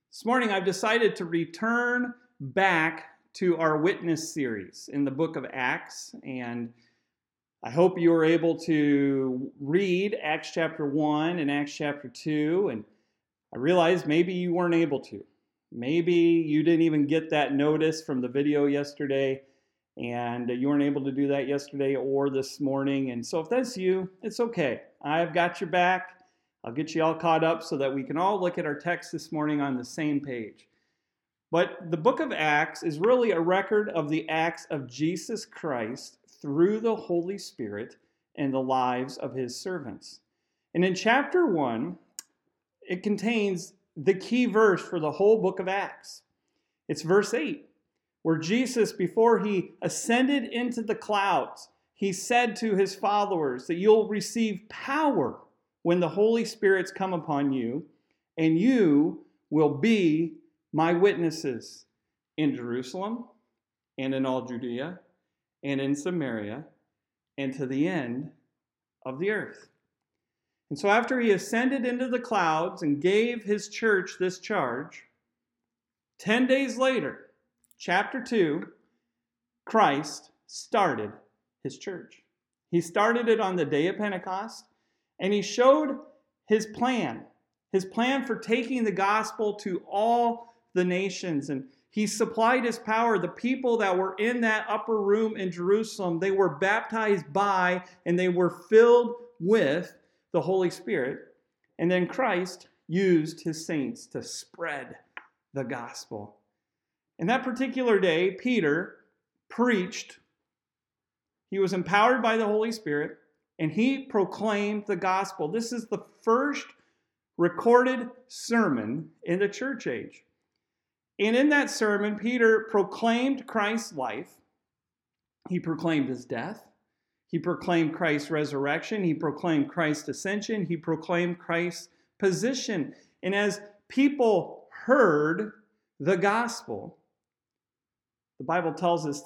This morning, I've decided to return back to our witness series in the book of Acts, and I hope you were able to read Acts chapter 1 and Acts chapter 2, and I realize maybe you weren't able to. Maybe you didn't even get that notice from the video yesterday, and you weren't able to do that yesterday or this morning, and so if that's you, it's okay. I've got your back. I'll get you all caught up so that we can all look at our text this morning on the same page. But the book of Acts is really a record of the acts of Jesus Christ through the Holy Spirit and the lives of his servants. And in chapter 1, it contains the key verse for the whole book of Acts. It's verse 8, where Jesus, before he ascended into the clouds, he said to his followers that you'll receive power when the Holy Spirit's come upon you, and you will be my witnesses in Jerusalem and in all Judea and in Samaria and to the end of the earth. And so after he ascended into the clouds and gave his church this charge, 10 days later, chapter 2, Christ started his church. He started it on the day of Pentecost, and he showed his plan for taking the gospel to all the nations. And he supplied his power. The people that were in that upper room in Jerusalem, they were baptized by and they were filled with the Holy Spirit. And then Christ used his saints to spread the gospel. And that particular day, Peter preached. He was empowered by the Holy Spirit, and he proclaimed the gospel. This is the first recorded sermon in the church age. And in that sermon, Peter proclaimed Christ's life. He proclaimed his death. He proclaimed Christ's resurrection. He proclaimed Christ's ascension. He proclaimed Christ's position. And as people heard the gospel, the Bible tells us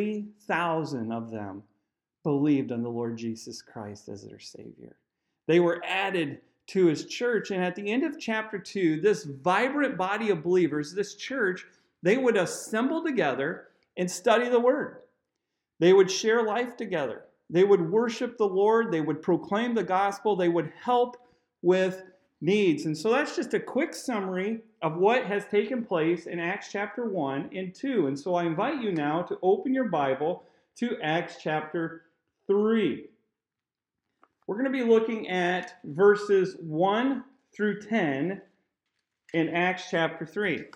3,000 of them believed on the Lord Jesus Christ as their Savior. They were added to his church, and at the end of chapter 2, this vibrant body of believers, this church, they would assemble together and study the Word. They would share life together. They would worship the Lord. They would proclaim the gospel. They would help with needs. And so that's just a quick summary of what has taken place in Acts chapter 1 and 2. And so I invite you now to open your Bible to Acts chapter 3. We're going to be looking at verses 1 through 10 in Acts chapter 3.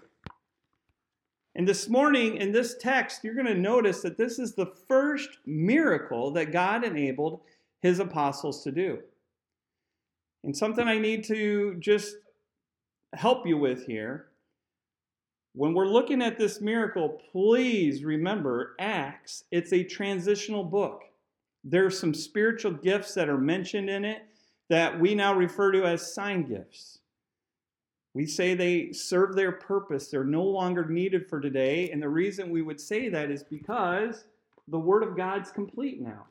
And this morning in this text, you're going to notice that this is the first miracle that God enabled his apostles to do. And something I need to just help you with here. When we're looking at this miracle, please remember Acts, it's a transitional book. There are some spiritual gifts that are mentioned in it that we now refer to as sign gifts. We say they serve their purpose. They're no longer needed for today. And the reason we would say that is because the Word of God's complete now.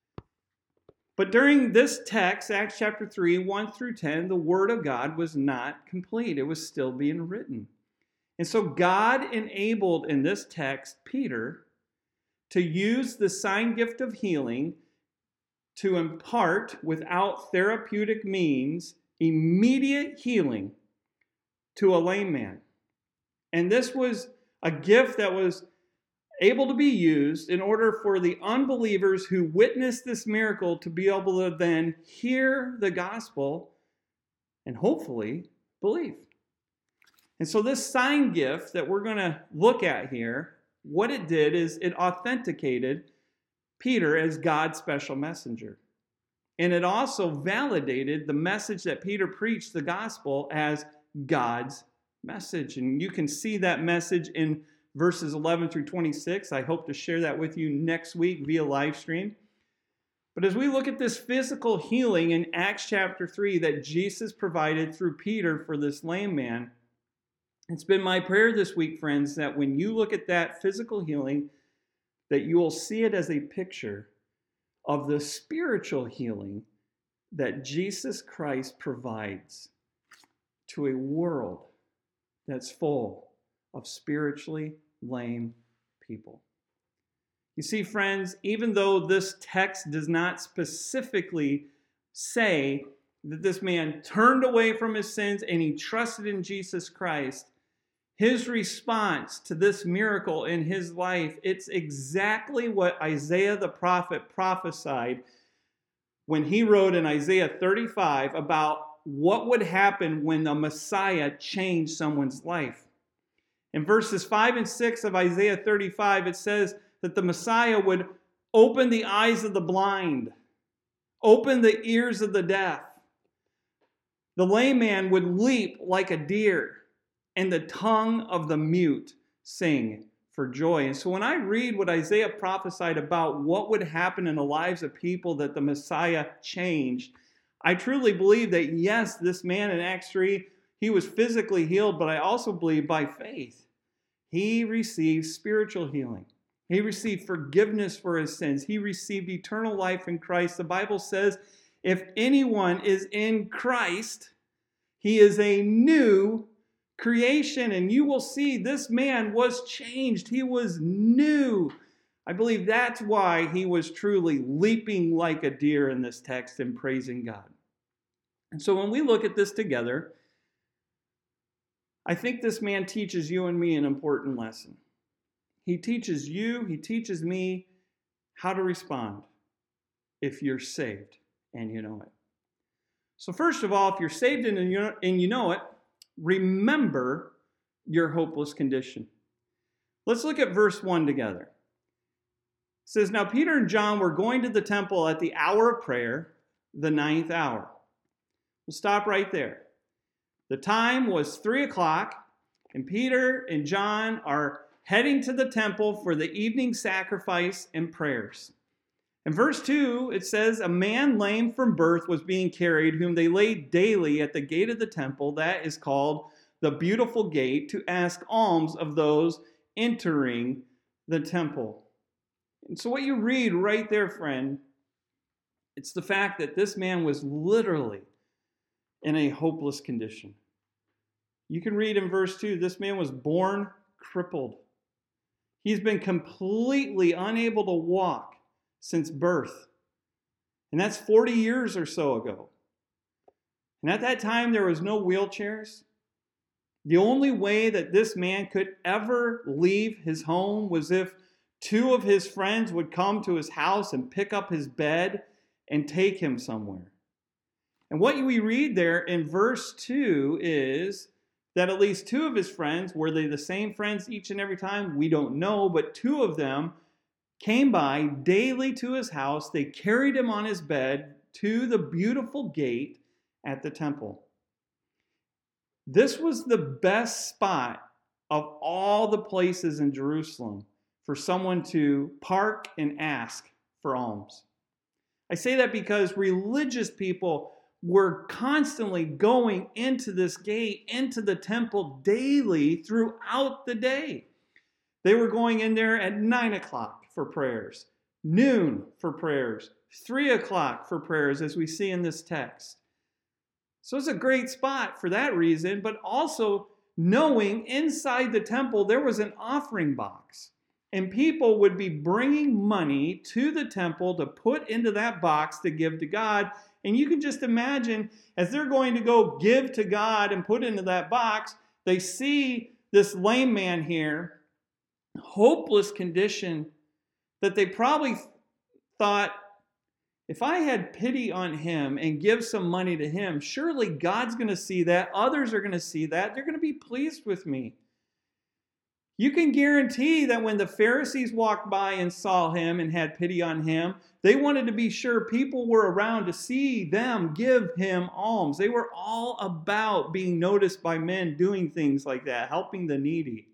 But during this text, Acts chapter 3, 1 through 10, the Word of God was not complete. It was still being written. And so God enabled in this text Peter to use the sign gift of healing to impart, without therapeutic means, immediate healing to a lame man. And this was a gift that was able to be used in order for the unbelievers who witnessed this miracle to be able to then hear the gospel and hopefully believe. And so this sign gift that we're going to look at here, what it did is it authenticated Peter as God's special messenger. And it also validated the message that Peter preached, the gospel, as God's message. And you can see that message in verses 11 through 26. I hope to share that with you next week via live stream. But as we look at this physical healing in Acts chapter 3 that Jesus provided through Peter for this lame man, it's been my prayer this week, friends, that when you look at that physical healing, that you will see it as a picture of the spiritual healing that Jesus Christ provides to a world that's full of spiritually lame people. You see, friends, even though this text does not specifically say that this man turned away from his sins and he trusted in Jesus Christ, his response to this miracle in his life, it's exactly what Isaiah the prophet prophesied when he wrote in Isaiah 35 about what would happen when the Messiah changed someone's life. In verses 5 and 6 of Isaiah 35, it says that the Messiah would open the eyes of the blind, open the ears of the deaf. The lame man would leap like a deer, and the tongue of the mute sing for joy. And so when I read what Isaiah prophesied about what would happen in the lives of people that the Messiah changed, I truly believe that, yes, this man in Acts 3, he was physically healed, but I also believe by faith, he received spiritual healing. He received forgiveness for his sins. He received eternal life in Christ. The Bible says, if anyone is in Christ, he is a new creation. And you will see this man was changed. He was new. I believe that's why he was truly leaping like a deer in this text and praising God. And so when we look at this together, I think this man teaches you and me an important lesson. He teaches you, he teaches me how to respond if you're saved and you know it. So first of all, if you're saved and you know it, remember your hopeless condition. Let's look at verse 1 together. It says, now Peter and John were going to the temple at the hour of prayer, the 9th hour. We'll stop right there. The time was 3 o'clock, and Peter and John are heading to the temple for the evening sacrifice and prayers. In verse 2, it says, a man lame from birth was being carried, whom they laid daily at the gate of the temple, that is called the Beautiful Gate, to ask alms of those entering the temple. And so what you read right there, friend, it's the fact that this man was literally in a hopeless condition. You can read in verse 2, this man was born crippled. He's been completely unable to walk since birth. And that's 40 years or so ago. And at that time, there was no wheelchairs. The only way that this man could ever leave his home was if two of his friends would come to his house and pick up his bed and take him somewhere. And what we read there in verse 2 is that at least two of his friends, were they the same friends each and every time? We don't know, but two of them came by daily to his house. They carried him on his bed to the beautiful gate at the temple. This was the best spot of all the places in Jerusalem for someone to park and ask for alms. I say that because religious people were constantly going into this gate, into the temple daily throughout the day. They were going in there at 9 o'clock for prayers, noon for prayers, 3 o'clock for prayers, as we see in this text. So it's a great spot for that reason, but also knowing inside the temple there was an offering box. And people would be bringing money to the temple to put into that box to give to God. And you can just imagine, as they're going to go give to God and put into that box, they see this lame man here, hopeless condition, that they probably thought, if I had pity on him and give some money to him, surely God's going to see that. Others are going to see that. They're going to be pleased with me. You can guarantee that when the Pharisees walked by and saw him and had pity on him, they wanted to be sure people were around to see them give him alms. They were all about being noticed by men doing things like that, helping the needy.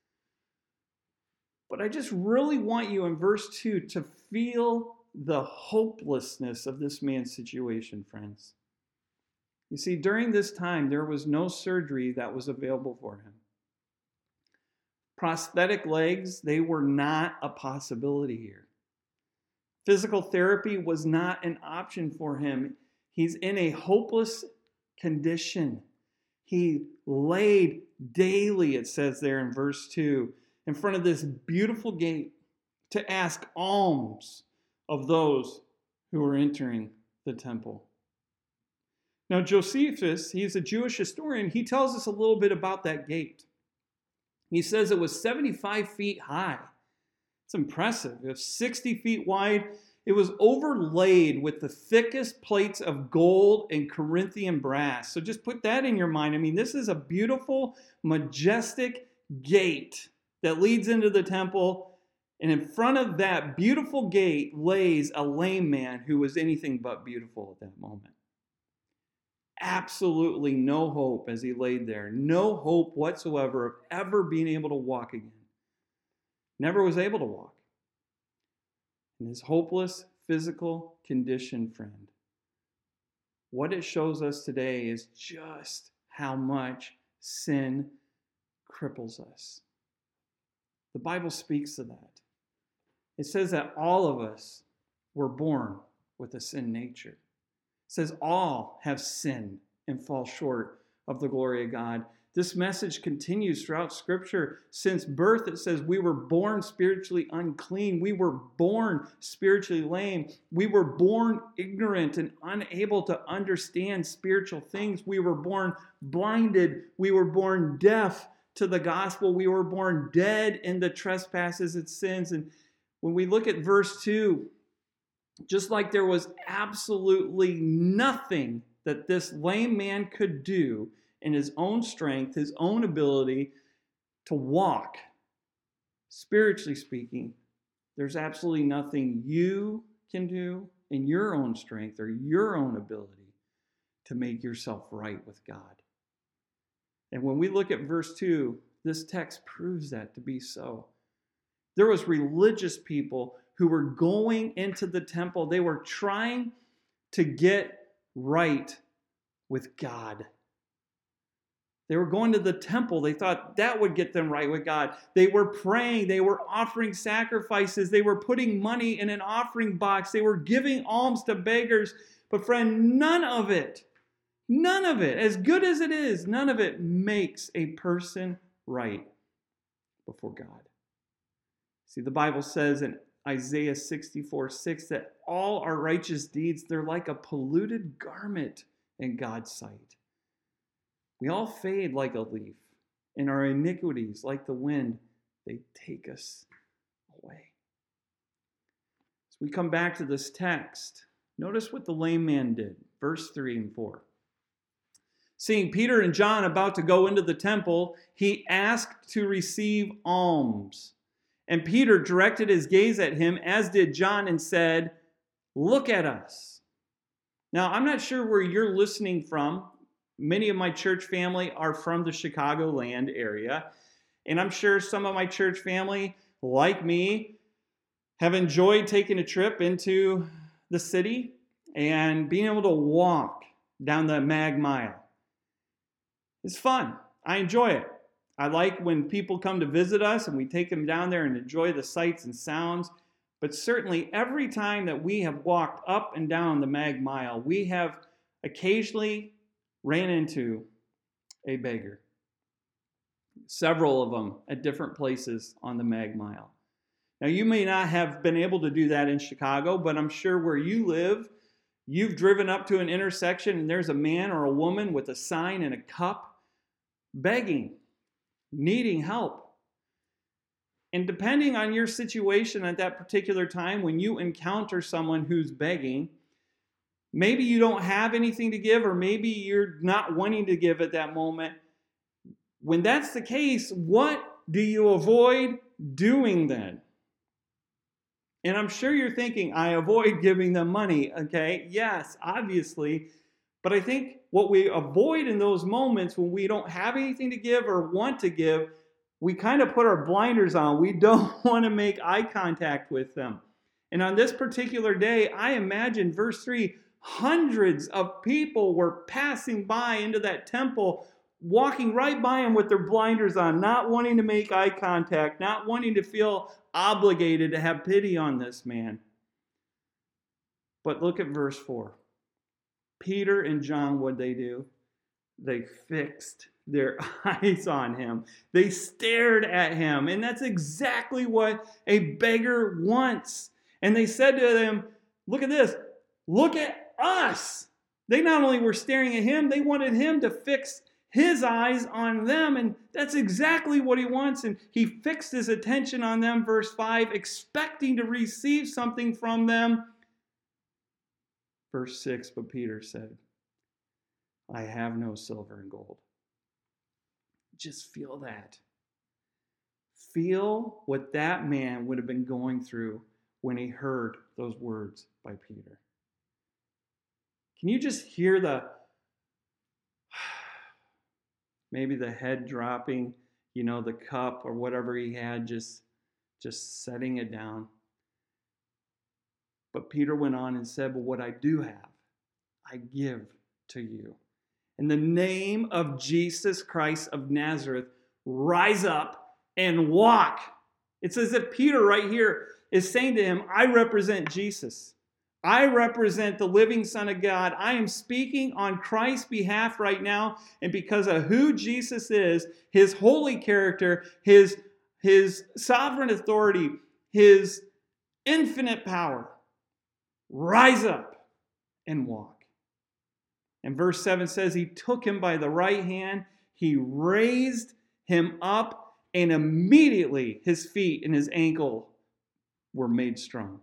But I just really want you in verse 2 to feel the hopelessness of this man's situation, friends. You see, during this time, there was no surgery that was available for him. Prosthetic legs, they were not a possibility here. Physical therapy was not an option for him. He's in a hopeless condition. He laid daily, it says there in verse 2, in front of this beautiful gate to ask alms of those who were entering the temple. Now, Josephus, he's a Jewish historian, he tells us a little bit about that gate. He says it was 75 feet high. It's impressive. It was 60 feet wide. It was overlaid with the thickest plates of gold and Corinthian brass. So just put that in your mind. I mean, this is a beautiful, majestic gate that leads into the temple. And in front of that beautiful gate lays a lame man who was anything but beautiful at that moment. Absolutely no hope as he laid there. No hope whatsoever of ever being able to walk again. Never was able to walk. In his hopeless physical condition, friend, what it shows us today is just how much sin cripples us. The Bible speaks to that. It says that all of us were born with a sin nature. It says all have sinned and fall short of the glory of God. This message continues throughout Scripture. Since birth, it says we were born spiritually unclean. We were born spiritually lame. We were born ignorant and unable to understand spiritual things. We were born blinded. We were born deaf to the gospel. We were born dead in the trespasses and sins. And when we look at verse 2, just like there was absolutely nothing that this lame man could do in his own strength, his own ability to walk, spiritually speaking, there's absolutely nothing you can do in your own strength or your own ability to make yourself right with God. And when we look at verse 2, this text proves that to be so. There was religious people who were going into the temple. They were trying to get right with God. They were going to the temple. They thought that would get them right with God. They were praying. They were offering sacrifices. They were putting money in an offering box. They were giving alms to beggars. But friend, none of it, as good as it is, none of it makes a person right before God. See, the Bible says in Isaiah 64:6 that all our righteous deeds, they're like a polluted garment in God's sight. We all fade like a leaf, and our iniquities, like the wind, they take us away. As we come back to this text, notice what the lame man did, verse 3 and 4. Seeing Peter and John about to go into the temple, he asked to receive alms. And Peter directed his gaze at him, as did John, and said, "Look at us." Now, I'm not sure where you're listening from. Many of my church family are from the Chicagoland area. And I'm sure some of my church family, like me, have enjoyed taking a trip into the city and being able to walk down the Mag Mile. It's fun. I enjoy it. I like when people come to visit us and we take them down there and enjoy the sights and sounds. But certainly every time that we have walked up and down the Mag Mile, we have occasionally ran into a beggar. Several of them at different places on the Mag Mile. Now, you may not have been able to do that in Chicago, but I'm sure where you live, you've driven up to an intersection and there's a man or a woman with a sign and a cup begging, needing help. And depending on your situation at that particular time, when you encounter someone who's begging, maybe you don't have anything to give, or maybe you're not wanting to give at that moment. When that's the case, what do you avoid doing then? And I'm sure you're thinking, I avoid giving them money, okay? Yes, obviously. But I think what we avoid in those moments when we don't have anything to give or want to give, we kind of put our blinders on. We don't want to make eye contact with them. And on this particular day, I imagine, verse 3, hundreds of people were passing by into that temple, walking right by him with their blinders on, not wanting to make eye contact, not wanting to feel obligated to have pity on this man. But look at verse 4. Peter and John, what'd they do? They fixed their eyes on him. They stared at him. And that's exactly what a beggar wants. And they said to him, look at this. Look at us. They not only were staring at him, they wanted him to fix his eyes on them. And that's exactly what he wants. And he fixed his attention on them, verse 5, expecting to receive something from them. Verse 6, but Peter said, I have no silver and gold. Just feel that. Feel what that man would have been going through when he heard those words by Peter. Can you just hear maybe the head dropping, the cup or whatever he had, just setting it down. But Peter went on and said, but what I do have, I give to you. In the name of Jesus Christ of Nazareth, rise up and walk. It's as if Peter right here is saying to him, I represent Jesus. I represent the living Son of God. I am speaking on Christ's behalf right now. And because of who Jesus is, his holy character, his sovereign authority, his infinite power, rise up and walk. And verse 7 says, he took him by the right hand, he raised him up, and immediately his feet and his ankle were made strong.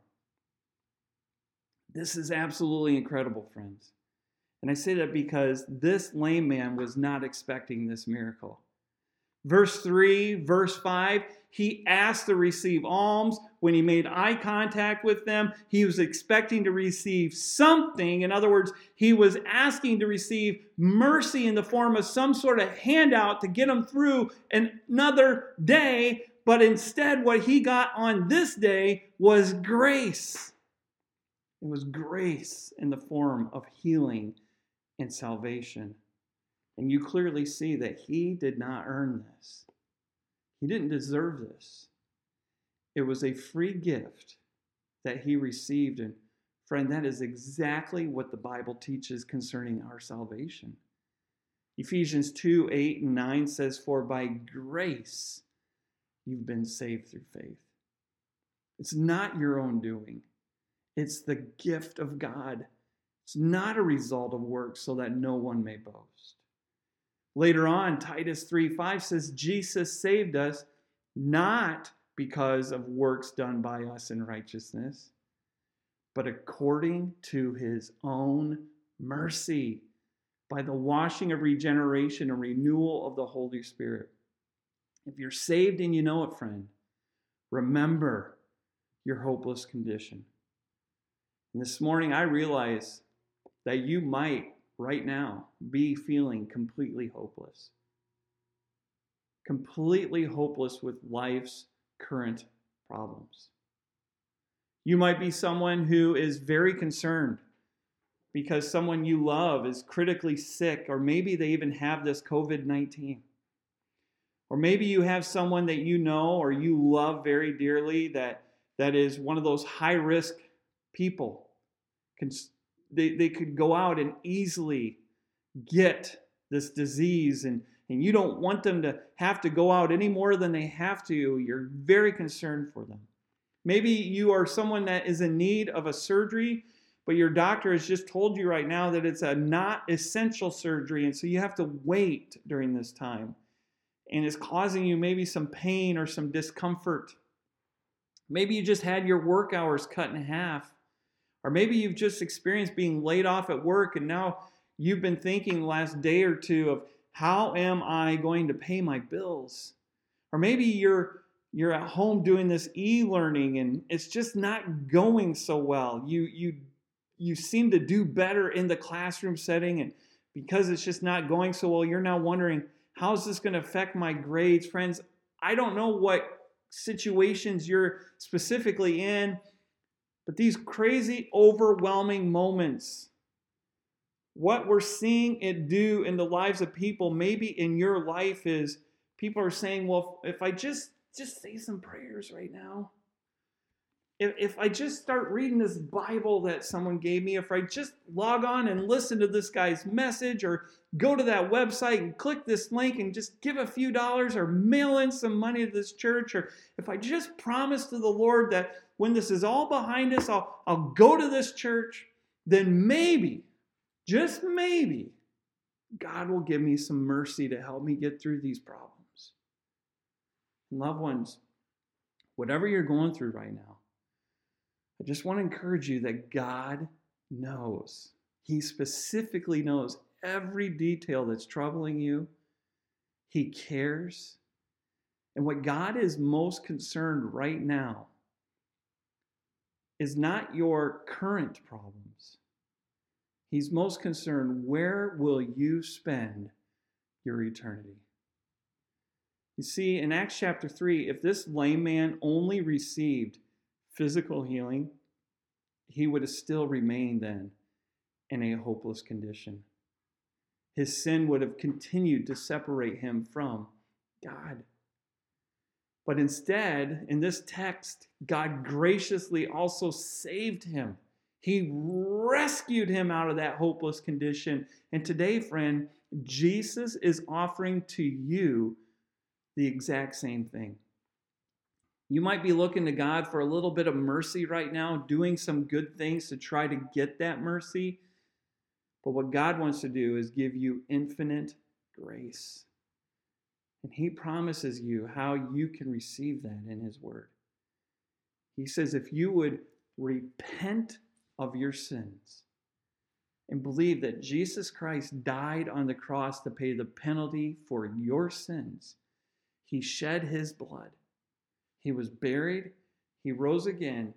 This is absolutely incredible, friends. And I say that because this lame man was not expecting this miracle. Verse 3, verse 5, he asked to receive alms. When he made eye contact with them, he was expecting to receive something. In other words, he was asking to receive mercy in the form of some sort of handout to get him through another day. But instead, what he got on this day was grace. It was grace in the form of healing and salvation. And you clearly see that he did not earn this. He didn't deserve this. It was a free gift that he received. And friend, that is exactly what the Bible teaches concerning our salvation. Ephesians 2, 8 and 9 says, for by grace you've been saved through faith. It's not your own doing. It's the gift of God. It's not a result of works so that no one may boast. Later on, Titus 3:5 says, Jesus saved us not because of works done by us in righteousness, but according to his own mercy, by the washing of regeneration and renewal of the Holy Spirit. If you're saved and you know it, friend, remember your hopeless condition. And this morning, I realize that you might right now be feeling completely hopeless. Completely hopeless with life's current problems. You might be someone who is very concerned because someone you love is critically sick, or maybe they even have this COVID-19. Or maybe you have someone that you know or you love very dearly that is one of those high-risk people. They could go out and easily get this disease, and you don't want them to have to go out any more than they have to. You're very concerned for them. Maybe you are someone that is in need of a surgery, but your doctor has just told you right now that it's a not essential surgery, and so you have to wait during this time. And it's causing you maybe some pain or some discomfort. Maybe you just had your work hours cut in half. Or maybe you've just experienced being laid off at work, and now you've been thinking the last day or two of, how am I going to pay my bills? Or maybe you're at home doing this e-learning and it's just not going so well. You seem to do better in the classroom setting, and because it's just not going so well, you're now wondering, how is this going to affect my grades? Friends, I don't know what situations you're specifically in, but these crazy, overwhelming moments, what we're seeing it do in the lives of people, maybe in your life, is people are saying, well, if I just say some prayers right now, if I just start reading this Bible that someone gave me, if I just log on and listen to this guy's message or go to that website and click this link and just give a few dollars or mail in some money to this church, or if I just promise to the Lord that when this is all behind us, I'll go to this church, then maybe, just maybe, God will give me some mercy to help me get through these problems. Loved ones, whatever you're going through right now, I just want to encourage you that God knows. He specifically knows every detail that's troubling you. He cares. And what God is most concerned right now is not your current problems. He's most concerned, where will you spend your eternity? You see, in Acts chapter 3, if this lame man only received physical healing, he would have still remained then in a hopeless condition. His sin would have continued to separate him from God. But instead, in this text, God graciously also saved him. He rescued him out of that hopeless condition. And today, friend, Jesus is offering to you the exact same thing. You might be looking to God for a little bit of mercy right now, doing some good things to try to get that mercy. But what God wants to do is give you infinite grace. And He promises you how you can receive that in His Word. He says if you would repent of your sins and believe that Jesus Christ died on the cross to pay the penalty for your sins, He shed His blood. He was buried. He rose again.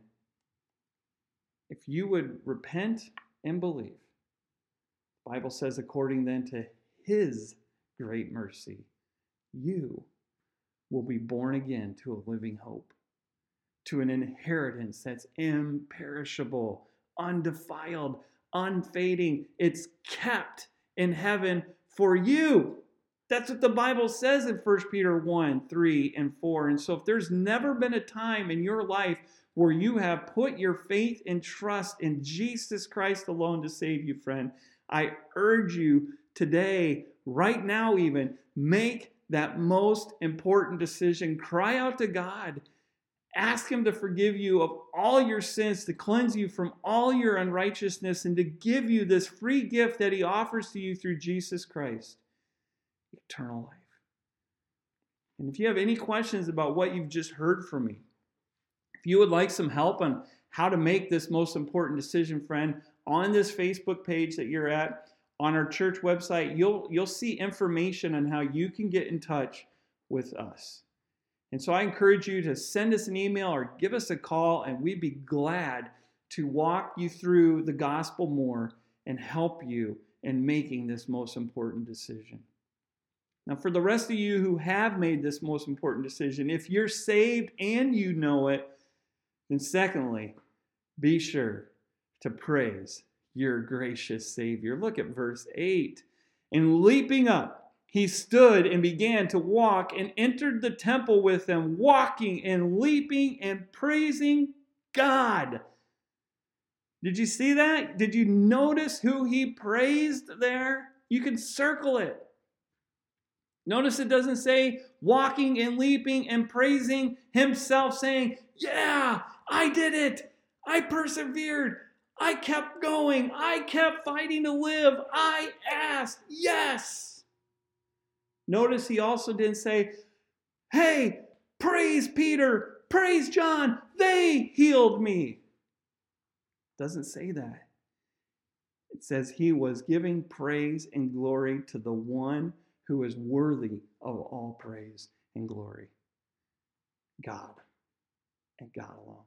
If you would repent and believe, the Bible says, according then to His great mercy, you will be born again to a living hope, to an inheritance that's imperishable, undefiled, unfading. It's kept in heaven for you. That's what the Bible says in 1 Peter 1, 3, and 4. And so if there's never been a time in your life where you have put your faith and trust in Jesus Christ alone to save you, friend, I urge you today, right now even, make that most important decision. Cry out to God. Ask Him to forgive you of all your sins, to cleanse you from all your unrighteousness, and to give you this free gift that He offers to you through Jesus Christ. Eternal life. And if you have any questions about what you've just heard from me, if you would like some help on how to make this most important decision, friend, on this Facebook page that you're at, on our church website, you'll see information on how you can get in touch with us. And so I encourage you to send us an email or give us a call, and we'd be glad to walk you through the gospel more and help you in making this most important decision. Now, for the rest of you who have made this most important decision, if you're saved and you know it, then secondly, be sure to praise your gracious Savior. Look at verse 8. And leaping up, he stood and began to walk and entered the temple with them, walking and leaping and praising God. Did you see that? Did you notice who he praised there? You can circle it. Notice it doesn't say walking and leaping and praising himself, saying, yeah, I did it. I persevered. I kept going. I kept fighting to live. I asked, yes. Notice he also didn't say, hey, praise Peter, praise John. They healed me. It doesn't say that. It says he was giving praise and glory to the one who is worthy of all praise and glory. God and God alone.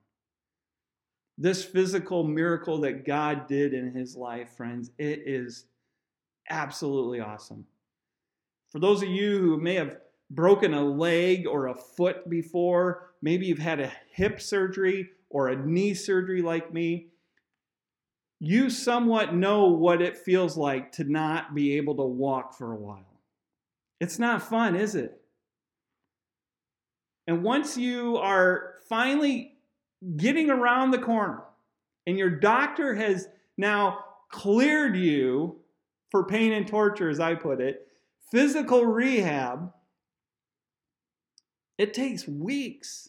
This physical miracle that God did in his life, friends, it is absolutely awesome. For those of you who may have broken a leg or a foot before, maybe you've had a hip surgery or a knee surgery like me, you somewhat know what it feels like to not be able to walk for a while. It's not fun, is it? And once you are finally getting around the corner and your doctor has now cleared you for pain and torture, as I put it, physical rehab, it takes weeks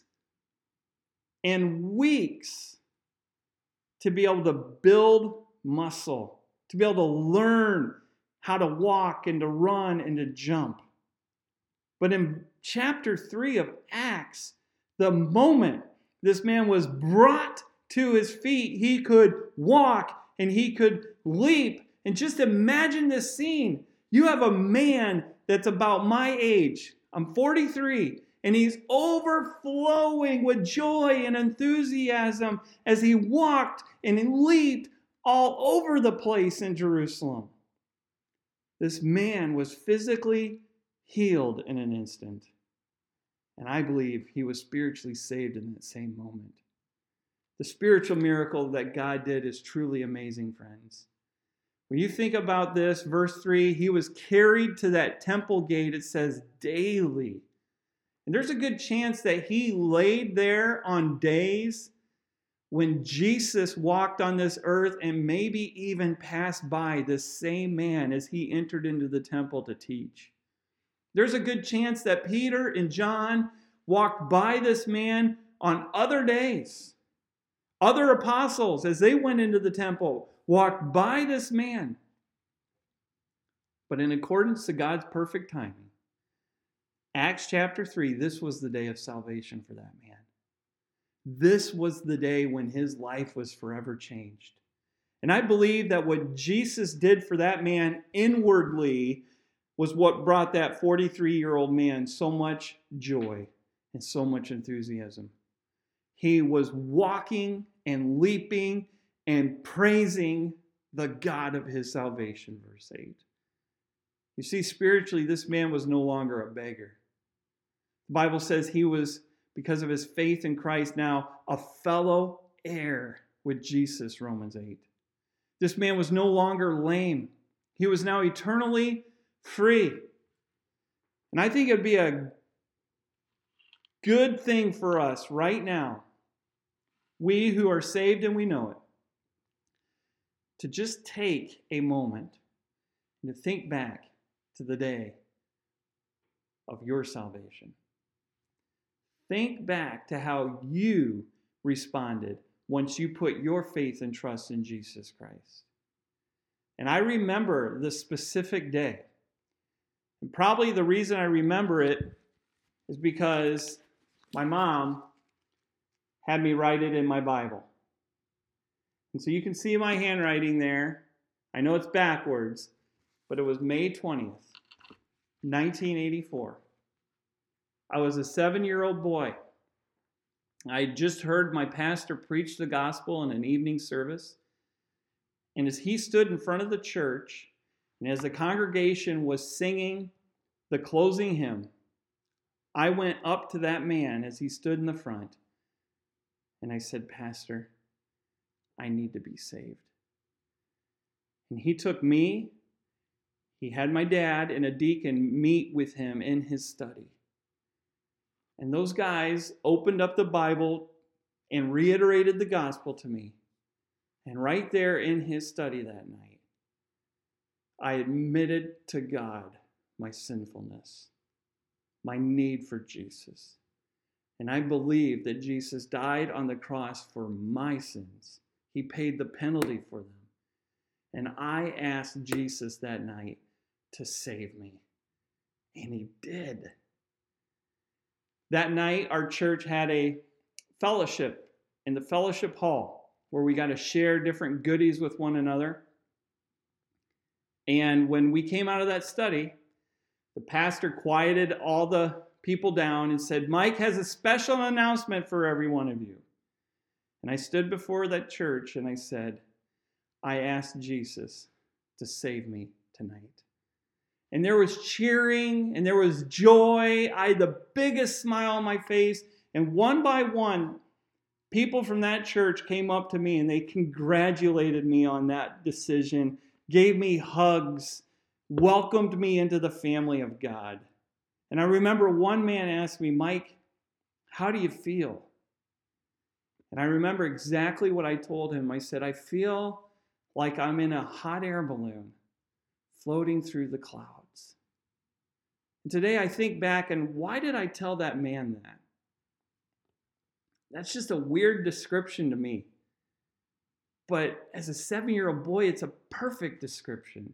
and weeks to be able to build muscle, to be able to learn how to walk and to run and to jump. But in chapter 3 of Acts, the moment this man was brought to his feet, he could walk and he could leap. And just imagine this scene. You have a man that's about my age. I'm 43. And he's overflowing with joy and enthusiasm as he walked and he leaped all over the place in Jerusalem. This man was physically healed in an instant. And I believe he was spiritually saved in that same moment. The spiritual miracle that God did is truly amazing, friends. When you think about this, verse 3, he was carried to that temple gate, it says, daily. And there's a good chance that he laid there on days when Jesus walked on this earth and maybe even passed by this same man as he entered into the temple to teach. There's a good chance that Peter and John walked by this man on other days. Other apostles, as they went into the temple, walked by this man. But in accordance to God's perfect timing, Acts chapter 3, this was the day of salvation for that man. This was the day when his life was forever changed. And I believe that what Jesus did for that man inwardly was what brought that 43-year-old man so much joy and so much enthusiasm. He was walking and leaping and praising the God of his salvation, verse 8. You see, spiritually, this man was no longer a beggar. The Bible says he was, because of his faith in Christ, now a fellow heir with Jesus, Romans 8. This man was no longer lame. He was now eternally free. And I think it'd be a good thing for us right now, we who are saved and we know it, to just take a moment and to think back to the day of your salvation. Think back to how you responded once you put your faith and trust in Jesus Christ. And I remember the specific day. And probably the reason I remember it is because my mom had me write it in my Bible. And so you can see my handwriting there. I know it's backwards, but it was May 20th, 1984. I was a 7-year-old boy. I had just heard my pastor preach the gospel in an evening service. And as he stood in front of the church, and as the congregation was singing the closing hymn, I went up to that man as he stood in the front, and I said, Pastor, I need to be saved. And he took me, he had my dad and a deacon meet with him in his study. And those guys opened up the Bible and reiterated the gospel to me. And right there in his study that night, I admitted to God my sinfulness, my need for Jesus. And I believe that Jesus died on the cross for my sins. He paid the penalty for them. And I asked Jesus that night to save me. And he did. That night, our church had a fellowship in the fellowship hall where we got to share different goodies with one another. And when we came out of that study, the pastor quieted all the people down and said, Mike has a special announcement for every one of you. And I stood before that church and I said, I asked Jesus to save me tonight. And there was cheering and there was joy. I had the biggest smile on my face. And one by one, people from that church came up to me and they congratulated me on that decision, gave me hugs, welcomed me into the family of God. And I remember one man asked me, Mike, how do you feel? And I remember exactly what I told him. I said, I feel like I'm in a hot air balloon floating through the clouds. And today I think back, and why did I tell that man that? That's just a weird description to me. But as a 7-year-old boy, it's a perfect description.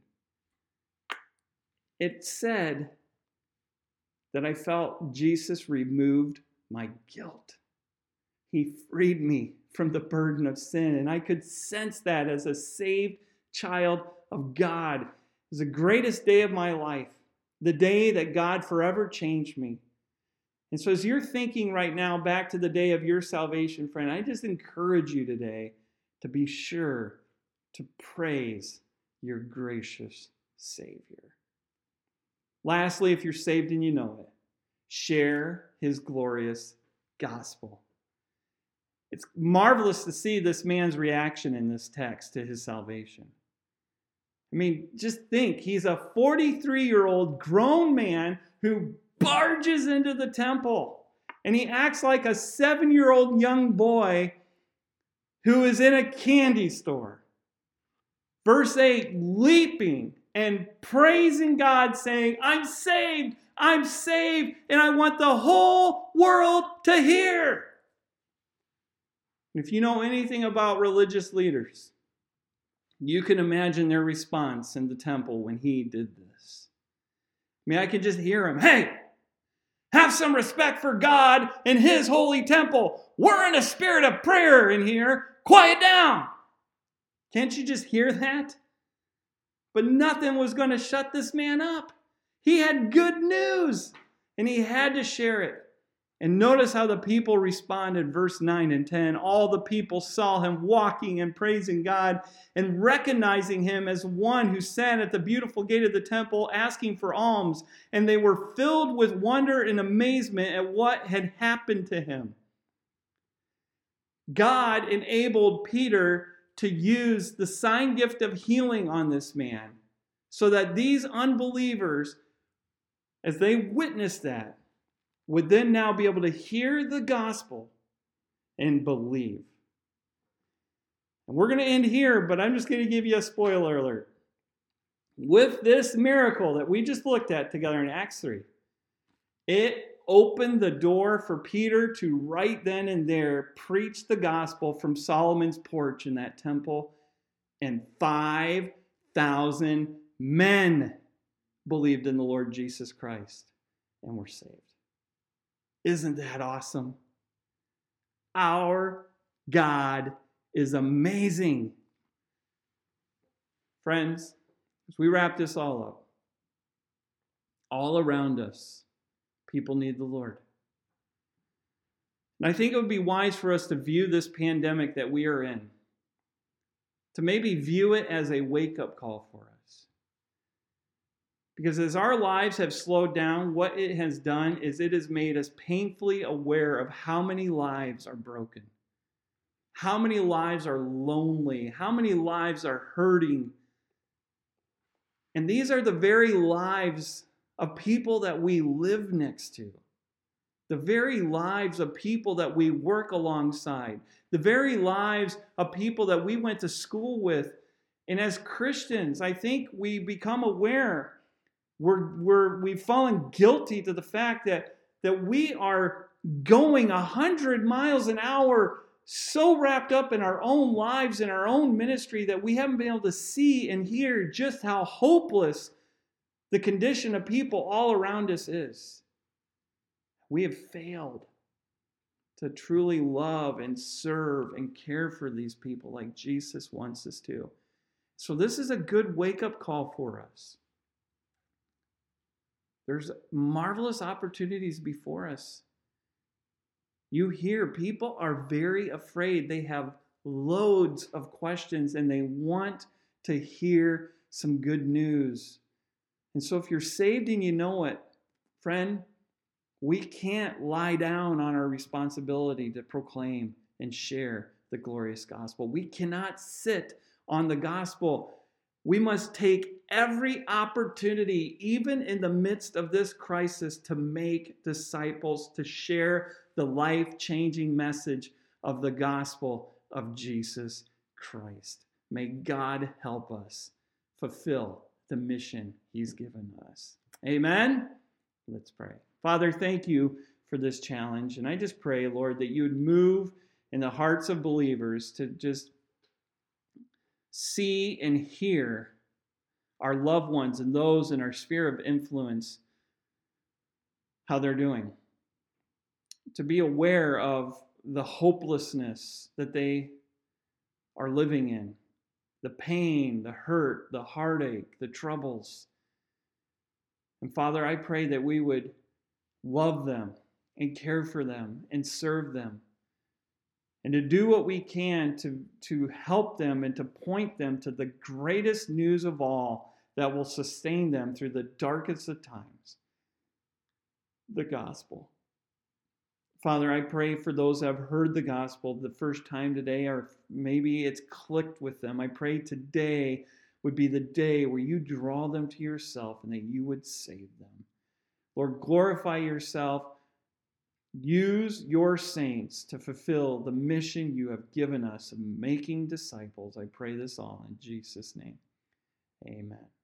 It said that I felt Jesus removed my guilt. He freed me from the burden of sin, and I could sense that as a saved child of God. It was the greatest day of my life, the day that God forever changed me. And so as you're thinking right now back to the day of your salvation, friend, I just encourage you today to be sure to praise your gracious Savior. Lastly, if you're saved and you know it, share his glorious gospel. It's marvelous to see this man's reaction in this text to his salvation. I mean, just think, he's a 43-year-old grown man who barges into the temple, and he acts like a 7-year-old young boy who is in a candy store. Verse 8, leaping and praising God, saying, I'm saved, and I want the whole world to hear. If you know anything about religious leaders, you can imagine their response in the temple when he did this. I mean, I could just hear him, hey, have some respect for God and his holy temple. We're in a spirit of prayer in here. Quiet down. Can't you just hear that? But nothing was going to shut this man up. He had good news, and he had to share it. And notice how the people responded, verse 9 and 10. All the people saw him walking and praising God and recognizing him as one who sat at the beautiful gate of the temple asking for alms. And they were filled with wonder and amazement at what had happened to him. God enabled Peter to use the sign gift of healing on this man so that these unbelievers, as they witnessed that, would then now be able to hear the gospel and believe. And we're going to end here, but I'm just going to give you a spoiler alert. With this miracle that we just looked at together in Acts 3, it opened the door for Peter to right then and there preach the gospel from Solomon's porch in that temple, and 5,000 men believed in the Lord Jesus Christ and were saved. Isn't that awesome? Our God is amazing. Friends, as we wrap this all up, all around us, people need the Lord. And I think it would be wise for us to view this pandemic that we are in, to maybe view it as a wake-up call for us. Because as our lives have slowed down, what it has done is it has made us painfully aware of how many lives are broken, how many lives are lonely, how many lives are hurting. And these are the very lives of people that we live next to, the very lives of people that we work alongside, the very lives of people that we went to school with. And as Christians, I think we become aware we've fallen guilty to the fact that we are going 100 miles an hour, so wrapped up in our own lives and our own ministry that we haven't been able to see and hear just how hopeless the condition of people all around us is. We have failed to truly love and serve and care for these people like Jesus wants us to. So this is a good wake-up call for us. There's marvelous opportunities before us. You hear people are very afraid. They have loads of questions and they want to hear some good news. And so if you're saved and you know it, friend, we can't lie down on our responsibility to proclaim and share the glorious gospel. We cannot sit on the gospel. We must take every opportunity, even in the midst of this crisis, to make disciples, to share the life-changing message of the gospel of Jesus Christ. May God help us fulfill the mission he's given us. Amen? Let's pray. Father, thank you for this challenge. And I just pray, Lord, that you would move in the hearts of believers to just see and hear our loved ones and those in our sphere of influence, how they're doing. To be aware of the hopelessness that they are living in, the pain, the hurt, the heartache, the troubles. And Father, I pray that we would love them and care for them and serve them, and to do what we can to help them and to point them to the greatest news of all that will sustain them through the darkest of times, the gospel. Father, I pray for those who have heard the gospel the first time today, or maybe it's clicked with them. I pray today would be the day where you draw them to yourself and that you would save them. Lord, glorify yourself. Use your saints to fulfill the mission you have given us of making disciples. I pray this all in Jesus' name. Amen.